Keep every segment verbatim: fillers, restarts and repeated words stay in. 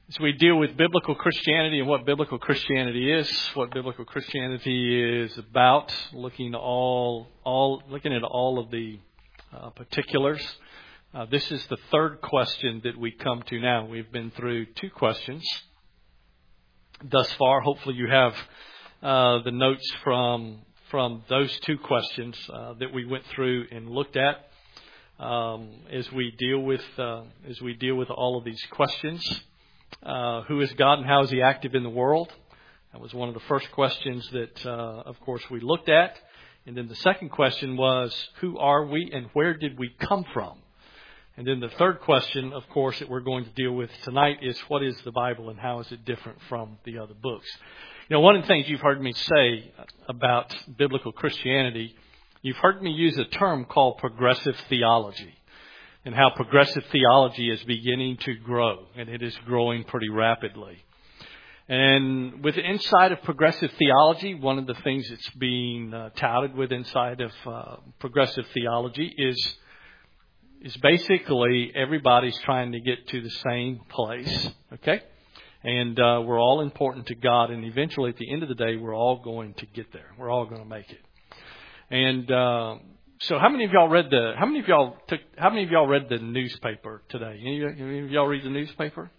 As we deal with biblical Christianity and what biblical Christianity is, what biblical Christianity is about, looking all, all, looking at all of the uh, particulars. Uh, this is the third question that we come to now. We've been through two questions thus far. Hopefully, you have uh, the notes from from those two questions uh, that we went through and looked at um, as we deal with uh, as we deal with all of these questions. Uh, who is God and how is He active in the world? That was one of the first questions that, uh, of course, we looked at. And then the second question was, who are we and where did we come from? And then the third question, of course, that we're going to deal with tonight is, what is the Bible and how is it different from the other books? You know, one of the things you've heard me say about biblical Christianity, you've heard me use a term called progressive theology. And how progressive theology is beginning to grow, and it is growing pretty rapidly. And with inside of progressive theology, one of the things that's being uh, touted with inside of uh, progressive theology is is basically everybody's trying to get to the same place, okay? And uh, we're all important to God, and eventually, at the end of the day, we're all going to get there. We're all going to make it. And uh, So how many of y'all read the, how many of y'all took, how many of y'all read the newspaper today? Any, any of y'all read the newspaper?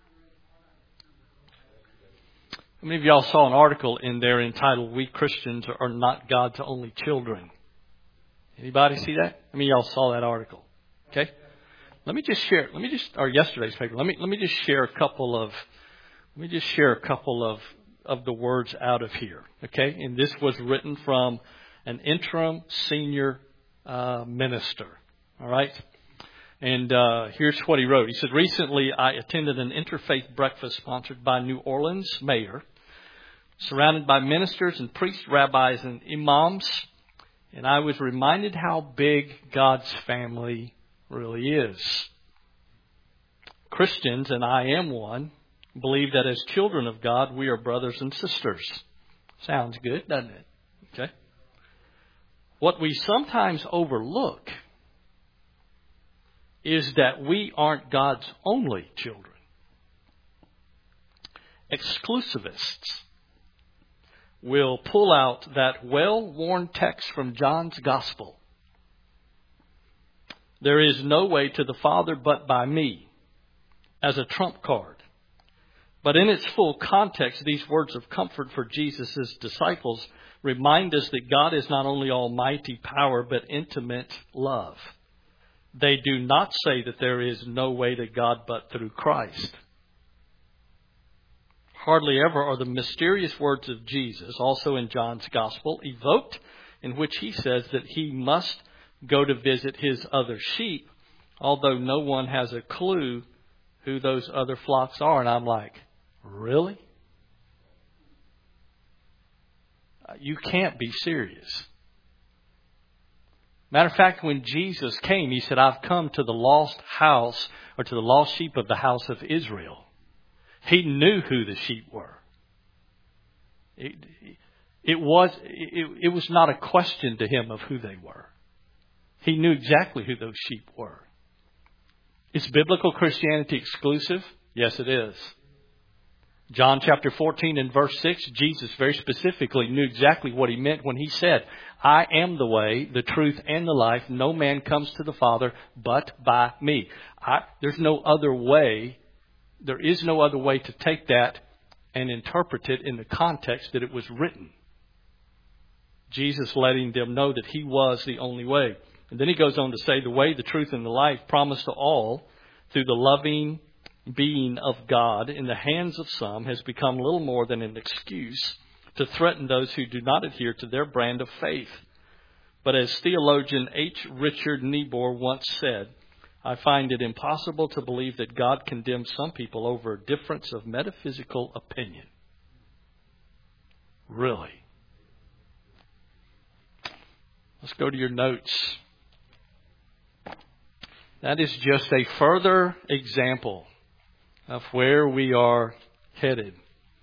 How many of y'all saw an article in there entitled, "We Christians are not God's only children"? Anybody see that? How many of y'all saw that article? Okay. Let me just share, let me just, or yesterday's paper, let me, let me just share a couple of, let me just share a couple of, of the words out of here. Okay. And this was written from an interim senior Uh, minister. All right. And uh, here's what he wrote. He said, "Recently I attended an interfaith breakfast sponsored by New Orleans mayor, surrounded by ministers and priests, rabbis, and imams. And I was reminded how big God's family really is. Christians, and I am one, believe that as children of God, we are brothers and sisters." Sounds good, doesn't it? Okay. "What we sometimes overlook is that we aren't God's only children. Exclusivists will pull out that well-worn text from John's Gospel. There is no way to the Father but by me, as a trump card. But in its full context, these words of comfort for Jesus' disciples remind us that God is not only almighty power, but intimate love. They do not say that there is no way to God but through Christ. Hardly ever are the mysterious words of Jesus, also in John's Gospel, evoked, in which he says that he must go to visit his other sheep, although no one has a clue who those other flocks are. And I'm like, really? You can't be serious. Matter of fact, when Jesus came, He said, "I've come to the lost house, or to the lost sheep of the house of Israel." He knew who the sheep were. It, it was it, it was not a question to Him of who they were. He knew exactly who those sheep were. Is biblical Christianity exclusive? Yes, it is. John chapter fourteen and verse six, Jesus very specifically knew exactly what He meant when He said, "I am the way, the truth, and the life. No man comes to the Father but by me." I, there's no other way. There is no other way to take that and interpret it in the context that it was written. Jesus letting them know that He was the only way. And then He goes on to say, "The way, the truth, and the life promised to all through the loving being of God in the hands of some has become little more than an excuse to threaten those who do not adhere to their brand of faith. But as theologian H. Richard Niebuhr once said, I find it impossible to believe that God condemns some people over a difference of metaphysical opinion." Really? Let's go to your notes. That is just a further example of where we are headed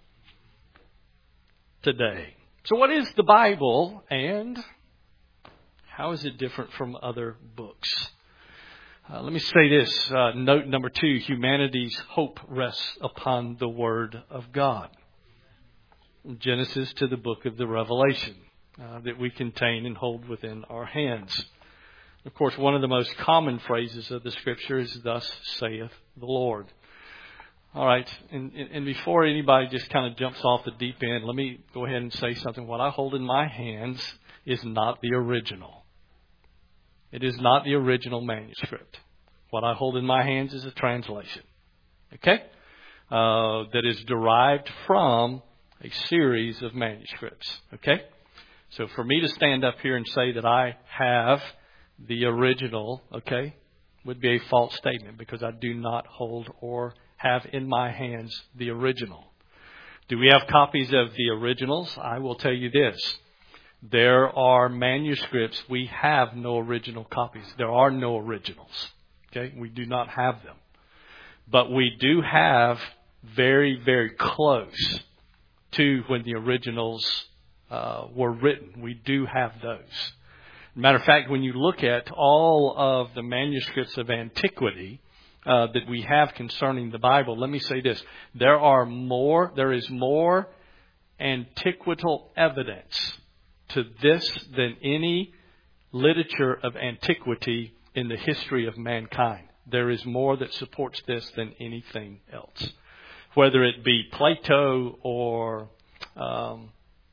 today. So what is the Bible and how is it different from other books? Uh, let me say this. Uh, note number two, humanity's hope rests upon the Word of God. From Genesis to the book of the Revelation uh, that we contain and hold within our hands. Of course, one of the most common phrases of the Scripture is, "Thus saith the Lord." All right, and, and before anybody just kind of jumps off the deep end, let me go ahead and say something. What I hold in my hands is not the original. It is not the original manuscript. What I hold in my hands is a translation, okay, uh, that is derived from a series of manuscripts, okay? So for me to stand up here and say that I have the original, okay, would be a false statement because I do not hold or have in my hands the original. Do we have copies of the originals? I will tell you this. There are manuscripts. We have no original copies. There are no originals. Okay? We do not have them. But we do have very, very close to when the originals uh, were written. We do have those. Matter of fact, when you look at all of the manuscripts of antiquity uh, that we have concerning the Bible, let me say this. There are more, there is more antiquital evidence to this than any literature of antiquity in the history of mankind. There is more that supports this than anything else. Whether it be Plato or um,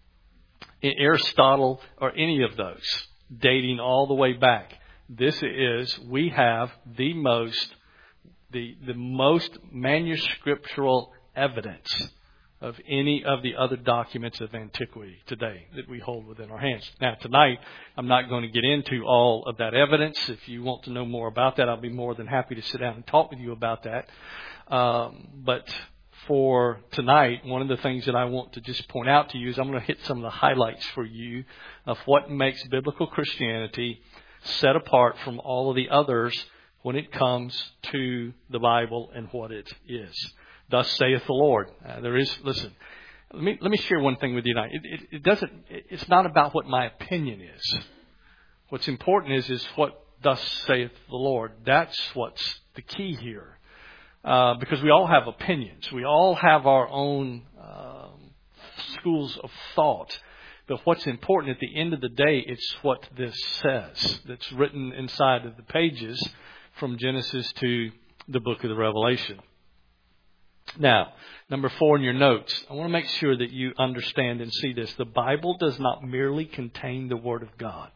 Aristotle or any of those, dating all the way back. This is, we have the most, the, the most manuscriptural evidence of any of the other documents of antiquity today that we hold within our hands. Now, tonight, I'm not going to get into all of that evidence. If you want to know more about that, I'll be more than happy to sit down and talk with you about that. Um, but for tonight, one of the things that I want to just point out to you is I'm going to hit some of the highlights for you of what makes biblical Christianity set apart from all of the others when it comes to the Bible and what it is. Thus saith the Lord. Uh, there is, listen, let me let me share one thing with you tonight. It, it, it doesn't. It's not about what my opinion is. What's important is is what thus saith the Lord. That's what's the key here. Uh, because we all have opinions. We all have our own um, schools of thought. But what's important at the end of the day, it's what this says. That's written inside of the pages from Genesis to the book of the Revelation. Now, number four in your notes, I want to make sure that you understand and see this. The Bible does not merely contain the Word of God,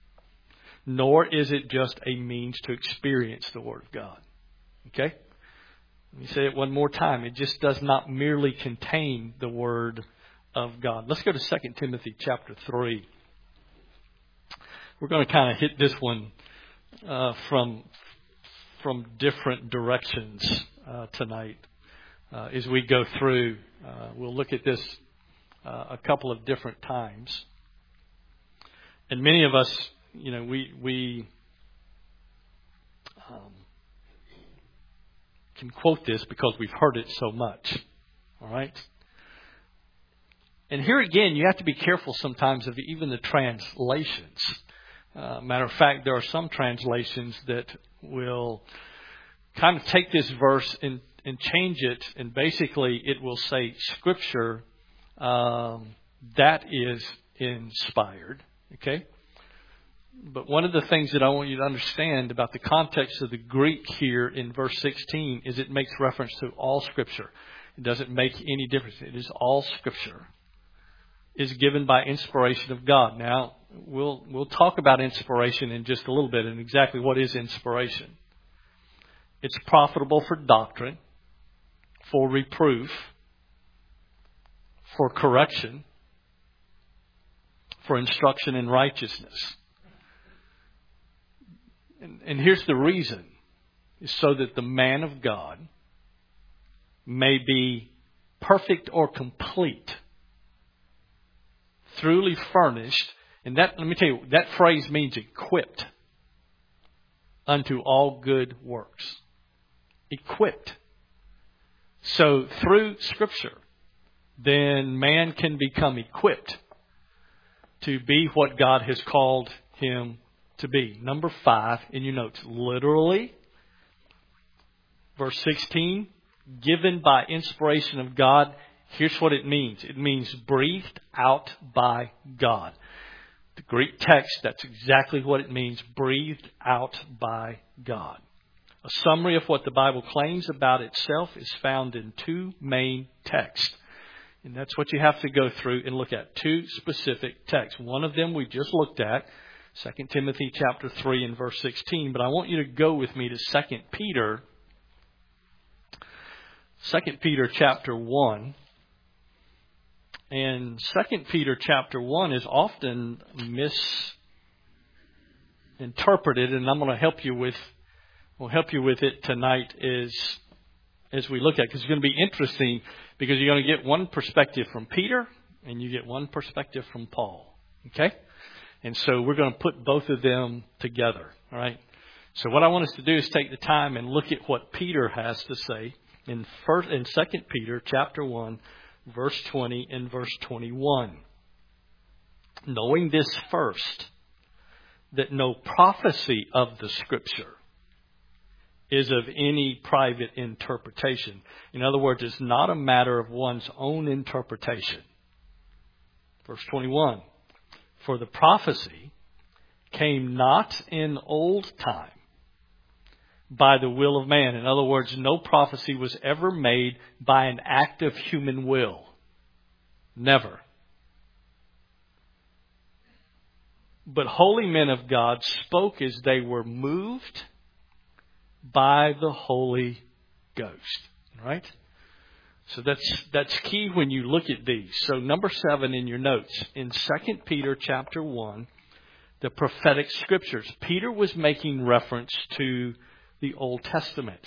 nor is it just a means to experience the Word of God. Okay? Let me say it one more time. It just does not merely contain the Word of God. Let's go to Second Timothy chapter three. We're going to kind of hit this one uh, from from different directions uh, tonight uh, as we go through. Uh, we'll look at this uh, a couple of different times. And many of us, you know, we we um, can quote this because we've heard it so much. All right? And here again, you have to be careful sometimes of even the translations. Uh, matter of fact, there are some translations that will kind of take this verse and, and change it. And basically, it will say Scripture um, that is inspired. Okay? But one of the things that I want you to understand about the context of the Greek here in verse sixteen is it makes reference to all Scripture. It doesn't make any difference. It is all Scripture is given by inspiration of God. Now, we'll we'll talk about inspiration in just a little bit and exactly what is inspiration. It's profitable for doctrine, for reproof, for correction, for instruction in righteousness. And, and here's the reason, is so that the man of God may be perfect or complete, truly furnished. And that, let me tell you, that phrase means equipped unto all good works. Equipped. So through Scripture, then man can become equipped to be what God has called him to be. Number five in your notes, literally Verse sixteen, given by inspiration of God. Here's what it means. It means breathed out by God. The Greek text, that's exactly what it means. Breathed out by God. A summary of what the Bible claims about itself is found in two main texts. And that's what you have to go through and look at. Two specific texts. One of them we just looked at. Second Timothy chapter three and verse sixteen. But I want you to go with me to Second Peter. Second Peter chapter one. And Second Peter chapter one is often misinterpreted, and I'm going to help you with we'll help you with it tonight as as we look at it, because it's going to be interesting because you're going to get one perspective from Peter and you get one perspective from Paul. Okay? And so we're going to put both of them together. All right? So what I want us to do is take the time and look at what Peter has to say in first in Second Peter chapter one. Verse twenty and verse twenty-one. Knowing this first, that no prophecy of the Scripture is of any private interpretation. In other words, it's not a matter of one's own interpretation. Verse twenty-one. For the prophecy came not in old time by the will of man. In other words, no prophecy was ever made by an act of human will. Never. But holy men of God spoke as they were moved by the Holy Ghost. Right? So that's that's key when you look at these. So number seven in your notes. In Second Peter chapter one, the prophetic scriptures. Peter was making reference to the Old Testament.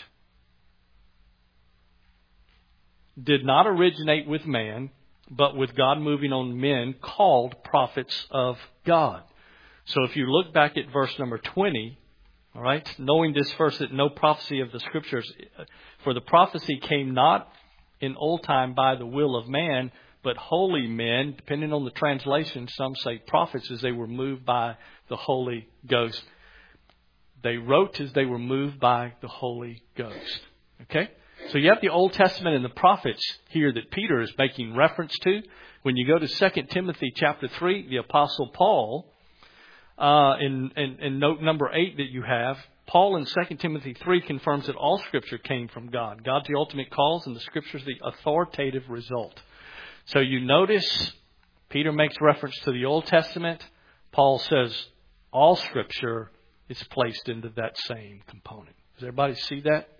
Did not originate with man, but with God moving on men called prophets of God. So if you look back at verse number twenty, all right, knowing this first, that no prophecy of the Scriptures, for the prophecy came not in old time by the will of man, but holy men, depending on the translation, some say prophets, as they were moved by the Holy Ghost. They wrote as they were moved by the Holy Ghost. Okay? So you have the Old Testament and the prophets here that Peter is making reference to. When you go to Second Timothy chapter three, the Apostle Paul, uh, in, in, in note number eight that you have, Paul in Second Timothy three confirms that all Scripture came from God. God's the ultimate cause and the Scripture is the authoritative result. So you notice Peter makes reference to the Old Testament. Paul says all Scripture is placed into that same component. Does everybody see that?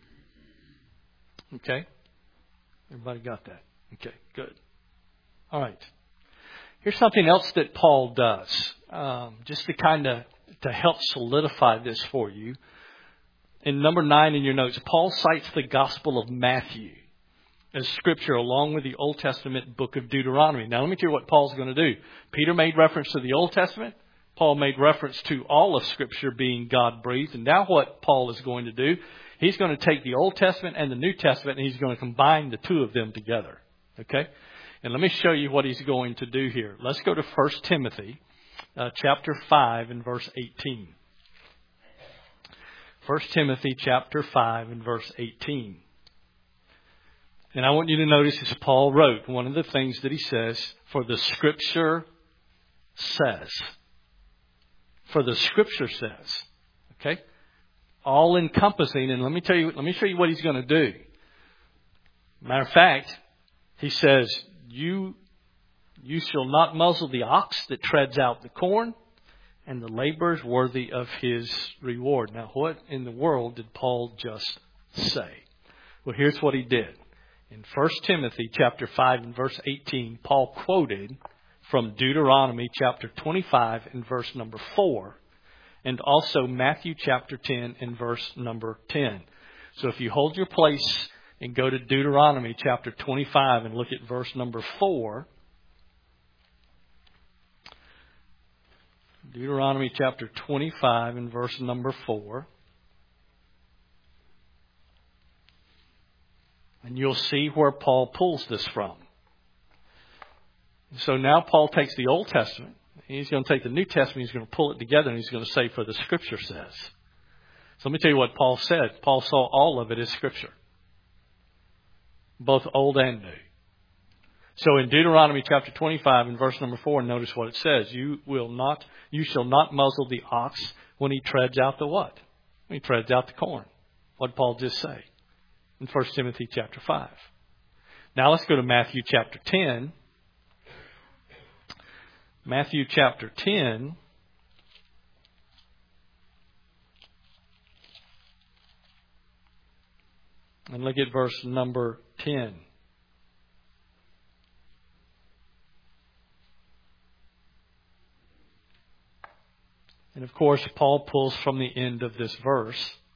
Okay. Everybody got that? Okay, good. All right. Here's something else that Paul does, um, just to kind of to help solidify this for you. In number nine in your notes, Paul cites the Gospel of Matthew as Scripture along with the Old Testament book of Deuteronomy. Now, let me tell you what Paul's going to do. Peter made reference to the Old Testament. Paul made reference to all of Scripture being God-breathed. And now what Paul is going to do, he's going to take the Old Testament and the New Testament and he's going to combine the two of them together. Okay? And let me show you what he's going to do here. Let's go to First Timothy uh, chapter five and verse eighteen. First Timothy chapter five and verse eighteen. And I want you to notice as Paul wrote, one of the things that he says, for the Scripture says. For the Scripture says. Okay? All encompassing. And let me tell you, let me show you what he's going to do. Matter of fact, he says, you, you shall not muzzle the ox that treads out the corn, and the labor is worthy of his reward. Now, what in the world did Paul just say? Well, here's what he did. In First Timothy chapter five and verse eighteen, Paul quoted from Deuteronomy chapter twenty-five and verse number four, and also Matthew chapter ten and verse number ten. So if you hold your place and go to Deuteronomy chapter twenty-five and look at verse number four, Deuteronomy chapter twenty-five and verse number four, and you'll see where Paul pulls this from. So now Paul takes the Old Testament. He's going to take the New Testament. He's going to pull it together. And he's going to say, for the Scripture says. So let me tell you what Paul said. Paul saw all of it as Scripture, both old and new. So in Deuteronomy chapter twenty-five and verse number four, notice what it says. You will not, you shall not muzzle the ox when he treads out the what? When he treads out the corn. What did Paul just say? In First Timothy chapter five. Now let's go to Matthew chapter ten. Matthew chapter ten. And look at verse number ten. And of course, Paul pulls from the end of this verse.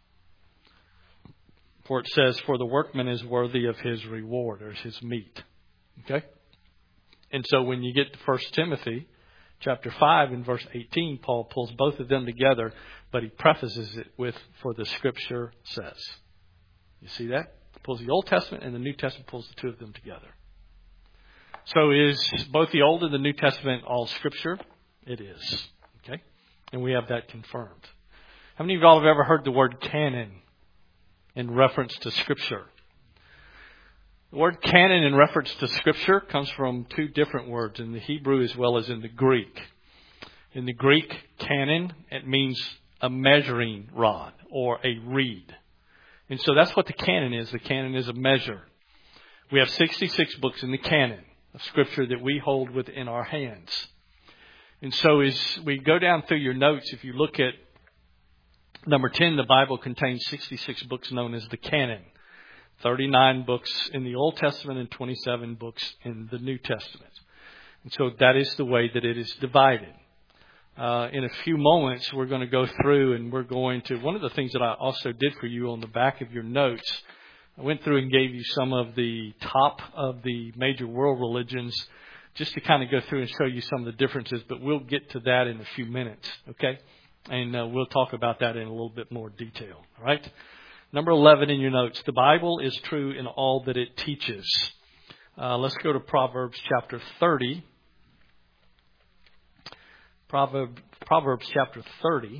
For it says, for the workman is worthy of his reward, or his meat. Okay? And so when you get to First Timothy chapter five and verse eighteen, Paul pulls both of them together, but he prefaces it with, for the Scripture says. You see that? He pulls the Old Testament and the New Testament, pulls the two of them together. So is both the Old and the New Testament all Scripture? It is. Okay? And we have that confirmed. How many of y'all have ever heard the word canon in reference to Scripture? The word canon in reference to Scripture comes from two different words, in the Hebrew as well as in the Greek. In the Greek, canon, it means a measuring rod or a reed. And so that's what the canon is. The canon is a measure. We have sixty-six books in the canon of Scripture that we hold within our hands. And so as we go down through your notes, if you look at number ten, the Bible contains sixty-six books known as the canon. thirty-nine books in the Old Testament and twenty-seven books in the New Testament. And so that is the way that it is divided. Uh, in a few moments, we're going to go through and we're going to, one of the things that I also did for you on the back of your notes, I went through and gave you some of the top of the major world religions just to kind of go through and show you some of the differences, but we'll get to that in a few minutes, okay? And uh, we'll talk about that in a little bit more detail, all right? Number eleven in your notes, the Bible is true in all that it teaches. Uh, let's go to Proverbs chapter thirty. Proverbs, Proverbs chapter thirty.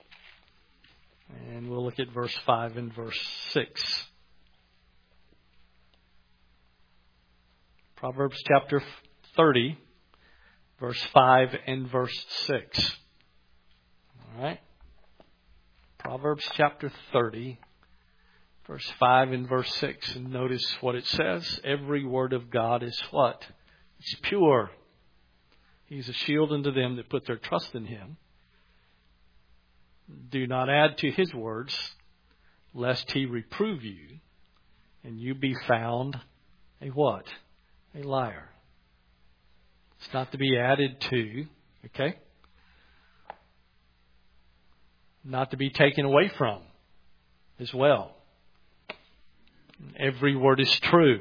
And we'll look at verse five and verse six. Proverbs chapter thirty, verse five and verse six. All right. Proverbs chapter thirty, verse five and verse six. And notice what it says. Every word of God is what? It's pure. He's a shield unto them that put their trust in Him. Do not add to His words, lest He reprove you, and you be found a what? A liar. It's not to be added to, okay? Not to be taken away from as well. Every word is true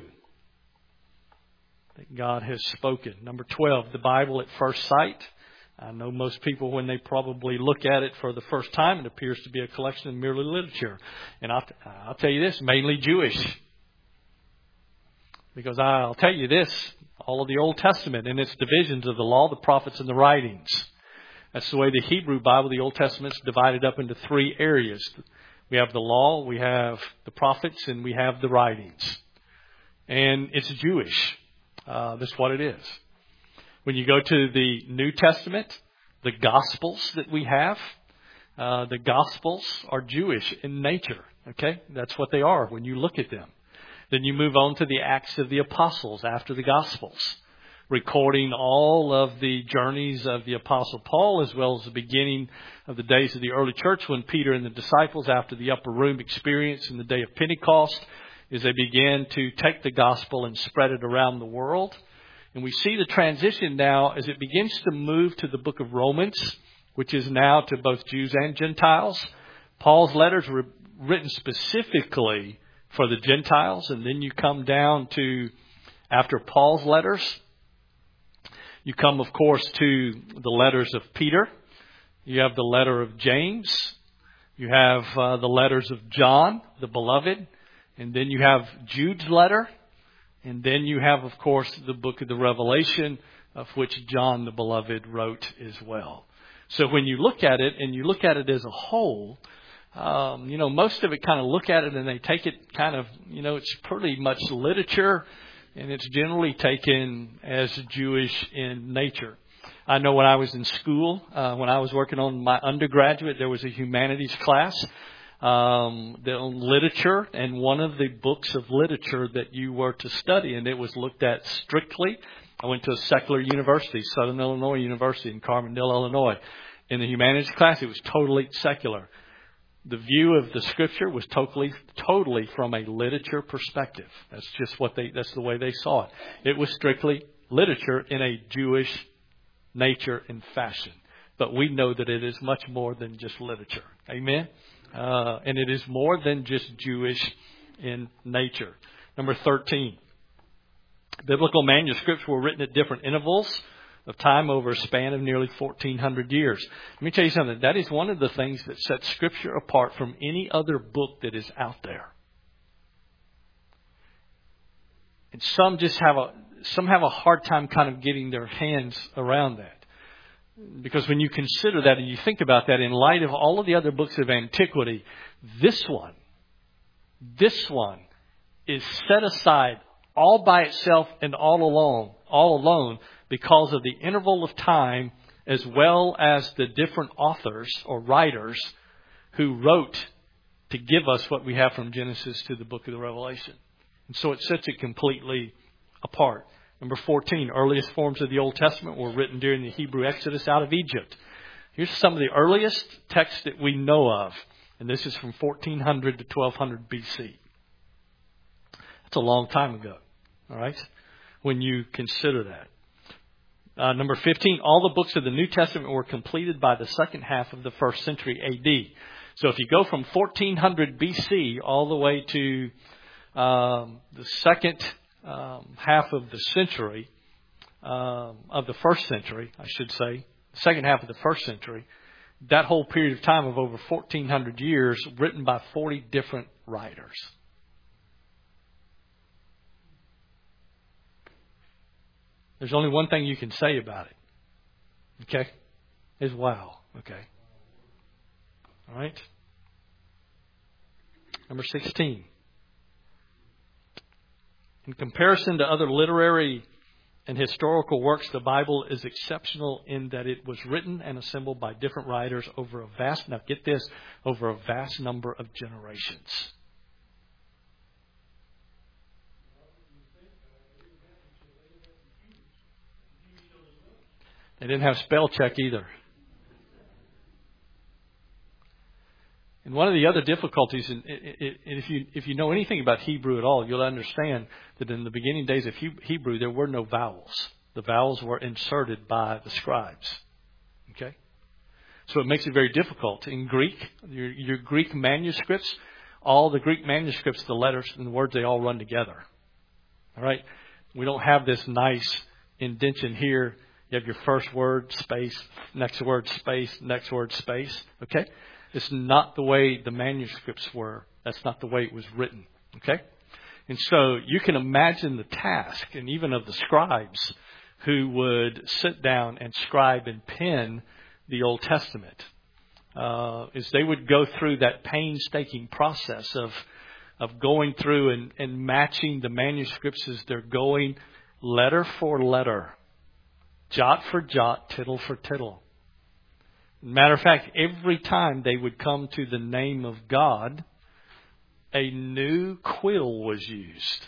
that God has spoken. Number twelve, the Bible at first sight. I know most people, when they probably look at it for the first time, it appears to be a collection of merely literature. And I'll, I'll tell you this, mainly Jewish. Because I'll tell you this, all of the Old Testament and its divisions of the law, the prophets, and the writings. That's the way the Hebrew Bible, the Old Testament, is divided up into three areas. We have the law, we have the prophets, and we have the writings. And it's Jewish. Uh, that's what it is. When you go to the New Testament, the Gospels that we have, uh, the Gospels are Jewish in nature. Okay? That's what they are when you look at them. Then you move on to the Acts of the Apostles after the Gospels, recording all of the journeys of the Apostle Paul, as well as the beginning of the days of the early church when Peter and the disciples, after the upper room experience in the day of Pentecost, as they began to take the gospel and spread it around the world. And we see the transition now as it begins to move to the book of Romans, which is now to both Jews and Gentiles. Paul's letters were written specifically for the Gentiles. And then you come down to, after Paul's letters, you come, of course, to the letters of Peter. You have the letter of James. You have uh, the letters of John, the beloved. And then you have Jude's letter. And then you have, of course, the book of the Revelation, of which John the beloved wrote as well. So when you look at it, and you look at it as a whole, um, you know, most of it kind of look at it and they take it kind of, you know, it's pretty much literature, and it's generally taken as Jewish in nature. I know when I was in school, uh, when I was working on my undergraduate, there was a humanities class um, on literature, and one of the books of literature that you were to study, and it was looked at strictly. I went to a secular university, Southern Illinois University in Carbondale, Illinois. In the humanities class, it was totally secular. The view of the Scripture was totally, totally from a literature perspective. That's just what they, that's the way they saw it. It was strictly literature in a Jewish nature and fashion. But we know that it is much more than just literature. Amen? Uh, and it is more than just Jewish in nature. Number thirteen. Biblical manuscripts were written at different intervals of time over a span of nearly fourteen hundred years. Let me tell you something. That is one of the things that sets Scripture apart from any other book that is out there. And some just have a some have a hard time kind of getting their hands around that. Because when you consider that and you think about that in light of all of the other books of antiquity, this one, this one is set aside all by itself and all alone, all alone because of the interval of time as well as the different authors or writers who wrote to give us what we have from Genesis to the book of the Revelation. And so it sets it completely apart. Number fourteen, earliest forms of the Old Testament were written during the Hebrew Exodus out of Egypt. Here's some of the earliest texts that we know of. And this is from fourteen hundred to twelve hundred B C. That's a long time ago. All right? When you consider that. Uh, number fifteen, all the books of the New Testament were completed by the second half of the first century A D. So if you go from fourteen hundred B C all the way to um, the second um, half of the century, um, of the first century, I should say, second half of the first century, that whole period of time of over fourteen hundred years written by forty different writers. There's only one thing you can say about it. Okay? Is wow. Okay. All right. Number sixteen. In comparison to other literary and historical works, the Bible is exceptional in that it was written and assembled by different writers over a vast, now get this, over a vast number of generations. They didn't have spell check either. And one of the other difficulties, and if you if you know anything about Hebrew at all, you'll understand that in the beginning days of Hebrew, there were no vowels. The vowels were inserted by the scribes. Okay? So it makes it very difficult. In Greek, your, your Greek manuscripts, all the Greek manuscripts, the letters and the words, they all run together. All right? We don't have this nice indentation here. You have your first word, space, next word, space, next word, space. Okay? It's not the way the manuscripts were. That's not the way it was written. Okay? And so you can imagine the task, and even of the scribes who would sit down and scribe and pen the Old Testament, uh, is they would go through that painstaking process of of going through and, and matching the manuscripts as they're going letter for letter, jot for jot, tittle for tittle. Matter of fact, every time they would come to the name of God, a new quill was used.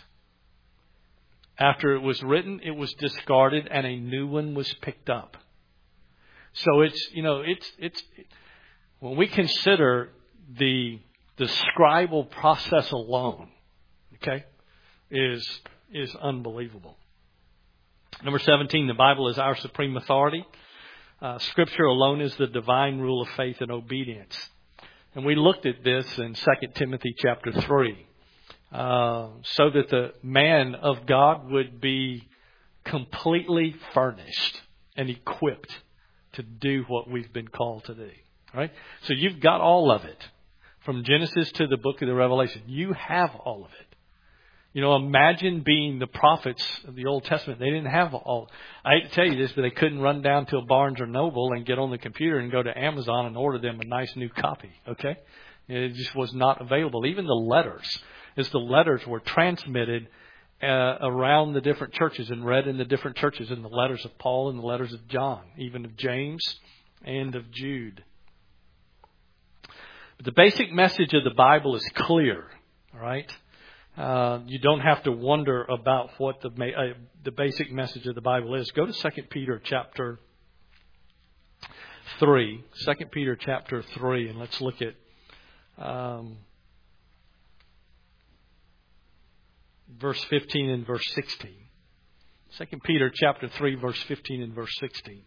After it was written, it was discarded and a new one was picked up. So it's, you know, it's, it's, when we consider the, the scribal process alone, okay, is, is unbelievable. Number seventeen, the Bible is our supreme authority. Uh, Scripture alone is the divine rule of faith and obedience. And we looked at this in Second Timothy chapter three. Uh, so that the man of God would be completely furnished and equipped to do what we've been called to do. All right? So you've got all of it. From Genesis to the book of the Revelation. You have all of it. You know, imagine being the prophets of the Old Testament. They didn't have all. I hate to tell you this, but they couldn't run down to a Barnes or Noble and get on the computer and go to Amazon and order them a nice new copy. Okay? It just was not available. Even the letters, as the letters were transmitted uh, around the different churches and read in the different churches, in the letters of Paul and the letters of John, even of James and of Jude. But the basic message of the Bible is clear, all right? Uh, you don't have to wonder about what the uh, the basic message of the Bible is. Go to Second Peter chapter three. Second Peter chapter three, and let's look at um, verse fifteen and verse sixteen. Second Peter chapter three, verse fifteen and verse sixteen.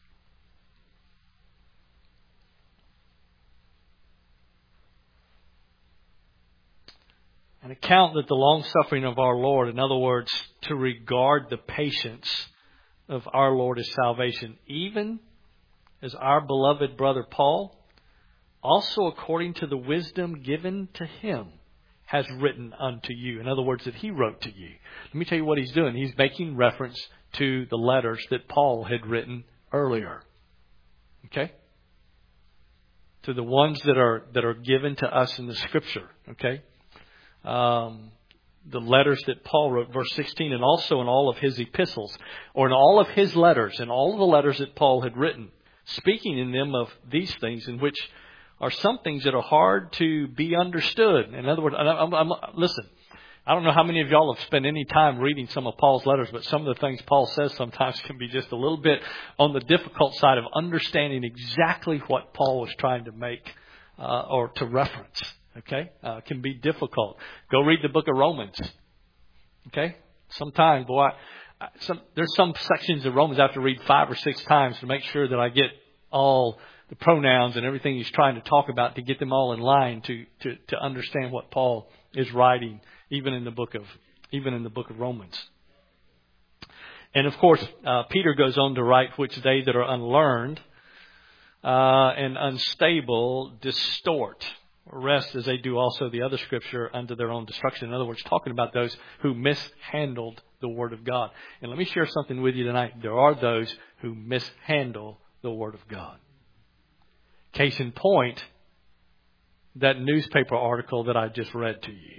An account that the long-suffering of our Lord, in other words, to regard the patience of our Lord as salvation, even as our beloved brother Paul, also according to the wisdom given to him, has written unto you. In other words, that he wrote to you. Let me tell you what he's doing. He's making reference to the letters that Paul had written earlier. Okay? To the ones that are that are given to us in the Scripture. Okay? Um, the letters that Paul wrote, verse sixteen, and also in all of his epistles, or in all of his letters, and all of the letters that Paul had written, speaking in them of these things, in which are some things that are hard to be understood. In other words, I'm, I'm, listen, I don't know how many of y'all have spent any time reading some of Paul's letters, but some of the things Paul says sometimes can be just a little bit on the difficult side of understanding exactly what Paul was trying to make uh, or to reference. Okay, uh, can be difficult. Go read the book of Romans. Okay, sometimes, boy, I, some, there's some sections of Romans I have to read five or six times to make sure that I get all the pronouns and everything he's trying to talk about, to get them all in line to to, to understand what Paul is writing, even in the book of even in the book of Romans. And of course, uh, Peter goes on to write, which they that are unlearned uh, and unstable distort. Rest as they do also the other Scripture unto their own destruction. In other words, talking about those who mishandled the Word of God. And let me share something with you tonight. There are those who mishandle the Word of God. Case in point, that newspaper article that I just read to you.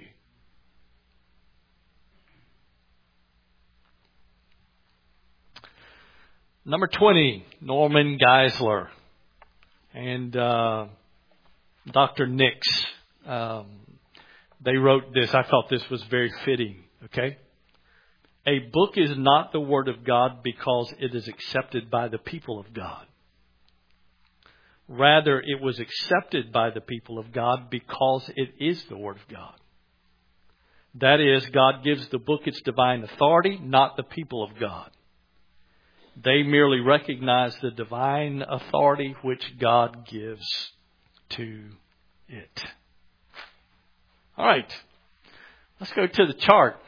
Number twenty, Norman Geisler. And uh Doctor Nix, um, they wrote this. I thought this was very fitting. Okay, a book is not the Word of God because it is accepted by the people of God. Rather, it was accepted by the people of God because it is the Word of God. That is, God gives the book its divine authority, not the people of God. They merely recognize the divine authority which God gives to it. All right. Let's go to the chart.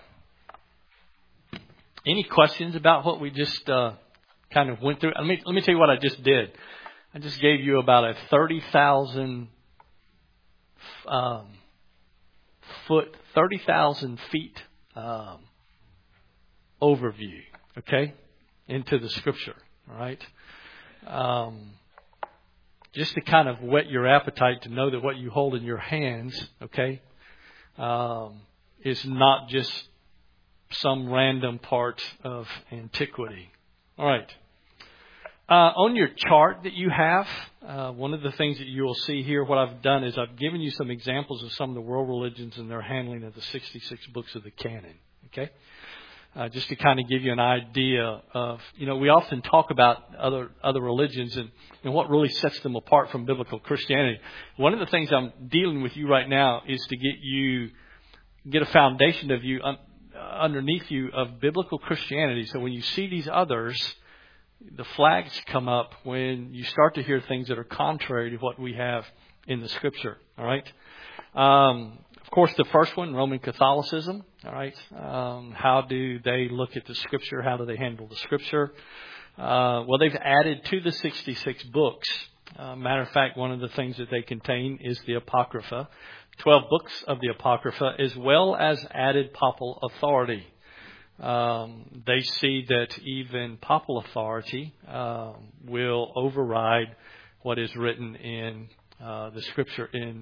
Any questions about what we just uh, kind of went through? Let me let me tell you what I just did. I just gave you about a thirty thousand um, foot, thirty thousand feet um, overview. Okay, into the Scripture. All right. Um, Just to kind of whet your appetite to know that what you hold in your hands, okay, um, is not just some random part of antiquity. All right. Uh, on your chart that you have, uh, one of the things that you will see here, what I've done is I've given you some examples of some of the world religions and their handling of the sixty-six books of the canon. Okay. Uh, just to kind of give you an idea of, you know, we often talk about other other religions and, and what really sets them apart from biblical Christianity. One of the things I'm dealing with you right now is to get you, get a foundation of you, un, underneath you of biblical Christianity. So when you see these others, the flags come up when you start to hear things that are contrary to what we have in the Scripture. All right. Um, Of course, the first one, Roman Catholicism. All right. Um, how do they look at the Scripture? How do they handle the Scripture? Uh, well, they've added to the sixty-six books. Uh, matter of fact, one of the things that they contain is the Apocrypha. Twelve books of the Apocrypha, as well as added papal authority. Um, they see that even papal authority uh, will override what is written in uh, the Scripture in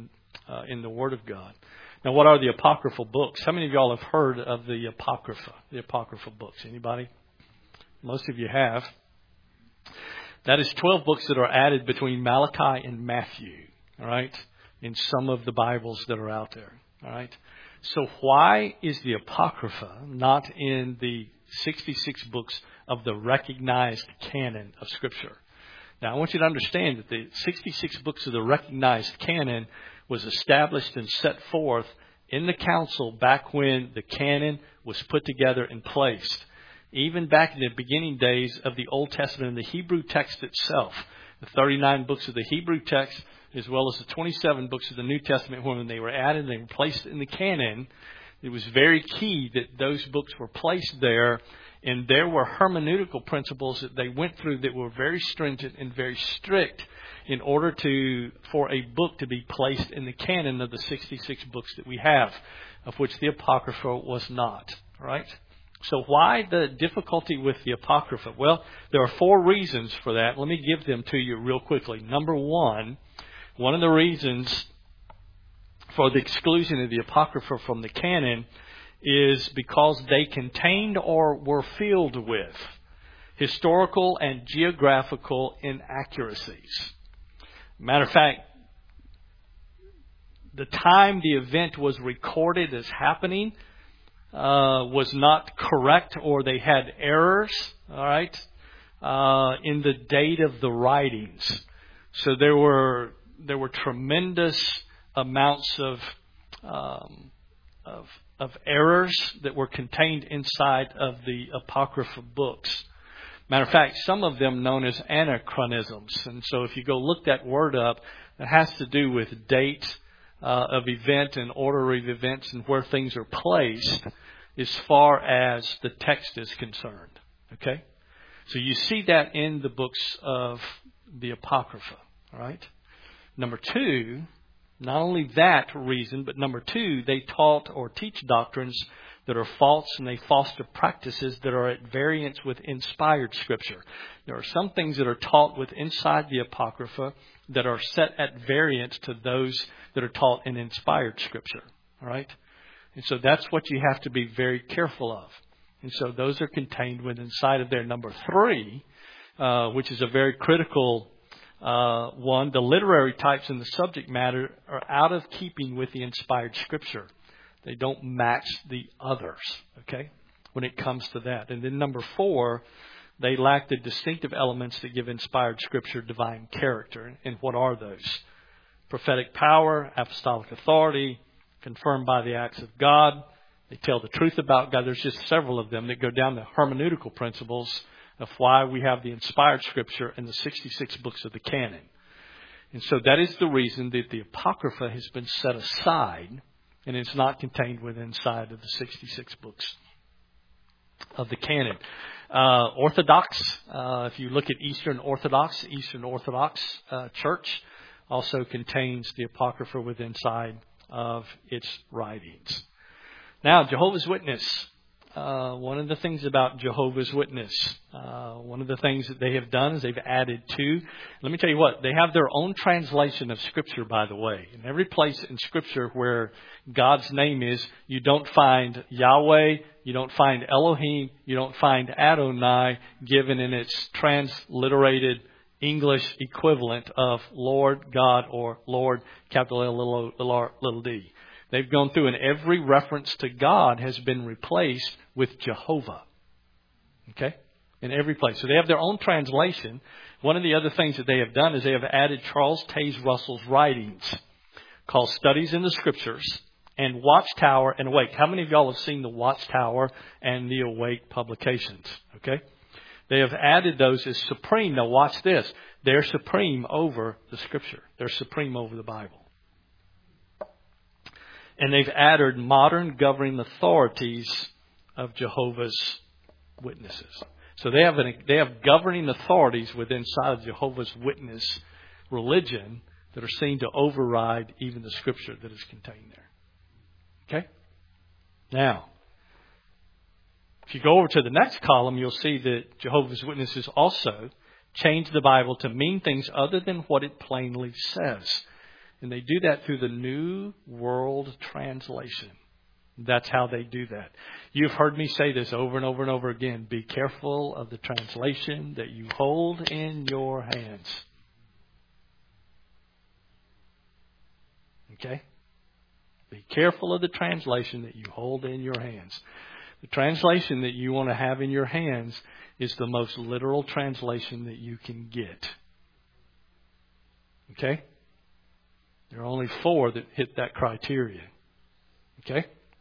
uh, in the Word of God. Now, what are the apocryphal books? How many of y'all have heard of the Apocrypha, the apocryphal books? Anybody? Most of you have. That is twelve books that are added between Malachi and Matthew, all right, in some of the Bibles that are out there, all right. So why is the Apocrypha not in the sixty-six books of the recognized canon of Scripture? Now, I want you to understand that the sixty-six books of the recognized canon was established and set forth in the council back when the canon was put together and placed. Even back in the beginning days of the Old Testament and the Hebrew text itself, the thirty-nine books of the Hebrew text, as well as the twenty-seven books of the New Testament, when they were added and they were placed in the canon, it was very key that those books were placed there. And there were hermeneutical principles that they went through that were very stringent and very strict in order to for a book to be placed in the canon of the sixty-six books that we have, of which the Apocrypha was not. All right? So why the difficulty with the Apocrypha? Well, there are four reasons for that. Let me give them to you real quickly. Number one, one of the reasons for the exclusion of the Apocrypha from the canon is because they contained or were filled with historical and geographical inaccuracies. Matter of fact, the time the event was recorded as happening uh, was not correct, or they had errors, all right, uh, in the date of the writings. So there were there were tremendous amounts of um, of of errors that were contained inside of the Apocrypha books. Matter of fact, some of them known as anachronisms. And so if you go look that word up, it has to do with date uh, of event and order of events and where things are placed as far as the text is concerned. Okay? So you see that in the books of the Apocrypha. All right? Number two, not only that reason, but number two, they taught or teach doctrines that are false, and they foster practices that are at variance with inspired Scripture. There are some things that are taught with inside the Apocrypha that are set at variance to those that are taught in inspired Scripture. All right? And so that's what you have to be very careful of. And so those are contained within inside of there. Number three, uh, which is a very critical Uh, one, the literary types and the subject matter are out of keeping with the inspired Scripture. They don't match the others, okay, when it comes to that. And then number four, they lack the distinctive elements that give inspired Scripture divine character. And what are those? Prophetic power, apostolic authority, confirmed by the acts of God. They tell the truth about God. There's just several of them that go down the hermeneutical principles of why we have the inspired Scripture in the sixty-six books of the canon. And so that is the reason that the Apocrypha has been set aside, and it's not contained within inside of the sixty-six books of the canon. Uh, Orthodox, uh, if you look at Eastern Orthodox, Eastern Orthodox uh, Church also contains the Apocrypha within inside of its writings. Now, Jehovah's Witness. Uh, one of the things about Jehovah's Witness, uh, one of the things that they have done is they've added to. Let me tell you what, they have their own translation of Scripture, by the way. In every place in Scripture where God's name is, you don't find Yahweh, you don't find Elohim, you don't find Adonai given in its transliterated English equivalent of Lord, God, or Lord, capital L, little, little r, little d. They've gone through, and every reference to God has been replaced with Jehovah. Okay? In every place. So they have their own translation. One of the other things that they have done is they have added Charles Taze Russell's writings called Studies in the Scriptures and Watchtower and Awake. How many of y'all have seen the Watchtower and the Awake publications? Okay? They have added those as supreme. Now watch this. They're supreme over the Scripture. They're supreme over the Bible. And they've added modern governing authorities of Jehovah's Witnesses. So they have an, they have governing authorities within inside of Jehovah's Witness religion that are seen to override even the Scripture that is contained there. Okay? Now, if you go over to the next column, you'll see that Jehovah's Witnesses also change the Bible to mean things other than what it plainly says. And they do that through the New World Translation. That's how they do that. You've heard me say this over and over and over again. Be careful of the translation that you hold in your hands. Okay? Be careful of the translation that you hold in your hands. The translation that you want to have in your hands is the most literal translation that you can get. Okay? There are only four that hit that criteria. Okay?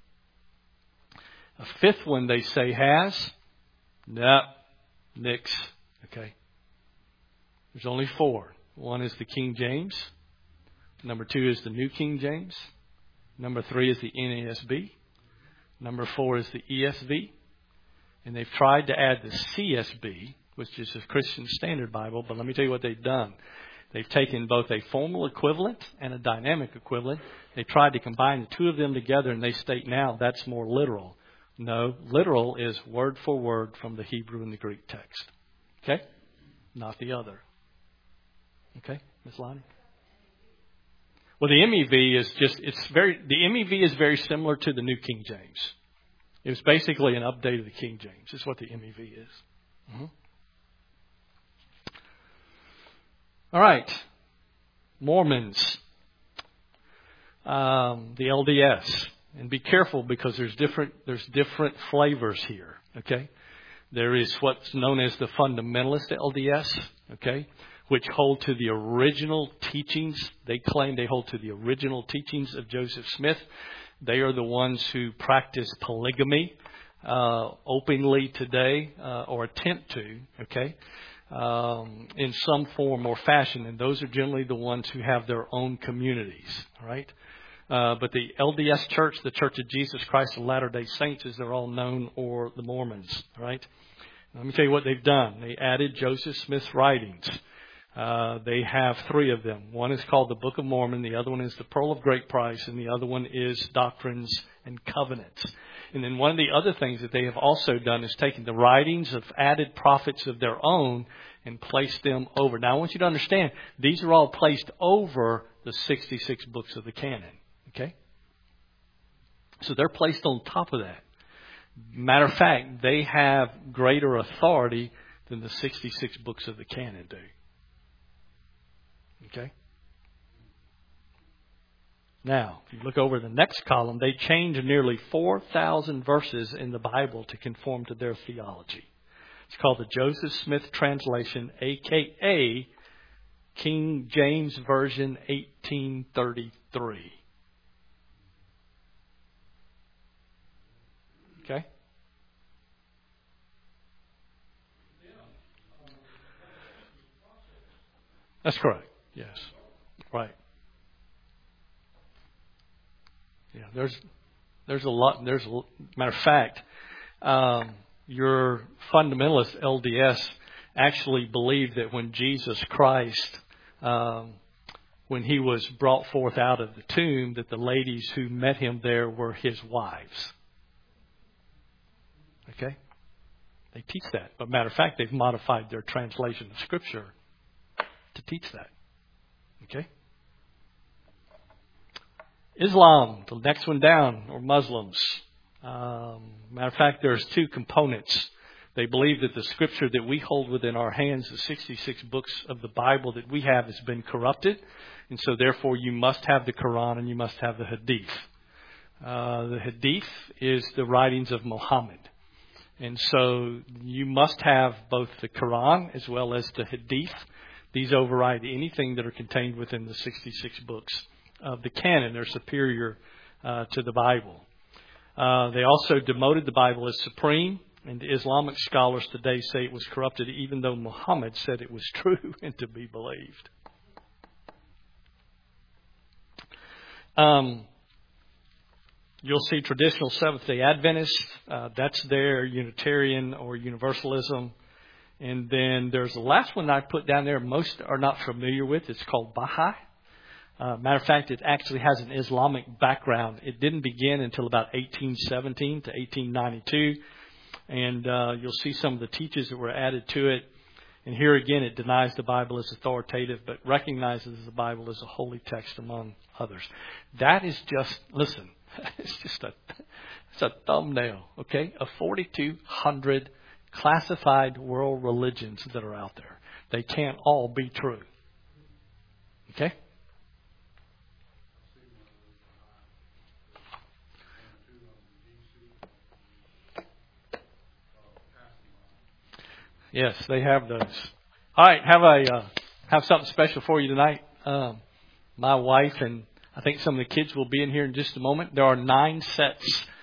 A fifth one they say has. No. Nix. Okay? There's only four. One is the King James. Number two is the New King James. Number three is the N A S B. Number four is the E S V. And they've tried to add the C S B, which is a Christian Standard Bible, but let me tell you what they've done. They've taken both a formal equivalent and a dynamic equivalent. They tried to combine the two of them together, and they state now that's more literal. No, literal is word for word from the Hebrew and the Greek text. Okay? Not the other. Okay, Miz Lonnie? Well, the M E V is just, it's very, the M E V is very similar to the New King James. It was basically an update of the King James. Is what the M E V is. Mm-hmm. All right. Mormons. Um, the L D S. And be careful because there's different, there's different flavors here. Okay. There is what's known as the fundamentalist L D S. Okay. Which hold to the original teachings. They claim they hold to the original teachings of Joseph Smith. They are the ones who practice polygamy uh, openly today, uh, or attempt to, okay, um, in some form or fashion. And those are generally the ones who have their own communities, right? Uh, but the L D S Church, the Church of Jesus Christ of Latter-day Saints, as they're all known, or the Mormons, right? Let me tell you what they've done. They added Joseph Smith's writings. Uh, they have three of them. One is called the Book of Mormon. The other one is the Pearl of Great Price. And the other one is Doctrines and Covenants. And then one of the other things that they have also done is taken the writings of added prophets of their own and placed them over. Now, I want you to understand, these are all placed over the sixty-six books of the canon. Okay? So they're placed on top of that. Matter of fact, they have greater authority than the sixty-six books of the canon do. Okay. Now, if you look over the next column, they change nearly four thousand verses in the Bible to conform to their theology. It's called the Joseph Smith Translation, a k a. King James Version eighteen thirty-three. Okay? That's correct. Yes. Right. Yeah, there's there's a lot. There's a matter of fact, um, your fundamentalist L D S actually believed that when Jesus Christ, um, when he was brought forth out of the tomb, that the ladies who met him there were his wives. Okay, they teach that. But matter of fact, they've modified their translation of Scripture to teach that. Okay. Islam, the next one down, or Muslims. Um, matter of fact, there's two components. They believe that the Scripture that we hold within our hands, the sixty-six books of the Bible that we have, has been corrupted. And so therefore you must have the Quran and you must have the Hadith. Uh, the Hadith is the writings of Muhammad. And so you must have both the Quran as well as the Hadith. These override anything that are contained within the sixty-six books of the canon. They're superior uh, to the Bible. Uh, they also demoted the Bible as supreme, and Islamic scholars today say it was corrupted, even though Muhammad said it was true and to be believed. Um, you'll see traditional Seventh-day Adventists. Uh, that's their Unitarian or Universalism. And then there's the last one I put down there most are not familiar with. It's called Baha'i. Uh, matter of fact, it actually has an Islamic background. It didn't begin until about eighteen seventeen to eighteen ninety-two. And uh, you'll see some of the teachers that were added to it. And here again, it denies the Bible as authoritative, but recognizes the Bible as a holy text among others. That is just, listen, it's just a, it's a thumbnail, okay, of forty-two hundred classified world religions that are out there. They can't all be true. Okay? Yes, they have those. All right, have a uh, have something special for you tonight. Um, my wife and I think some of the kids will be in here in just a moment. There are nine sets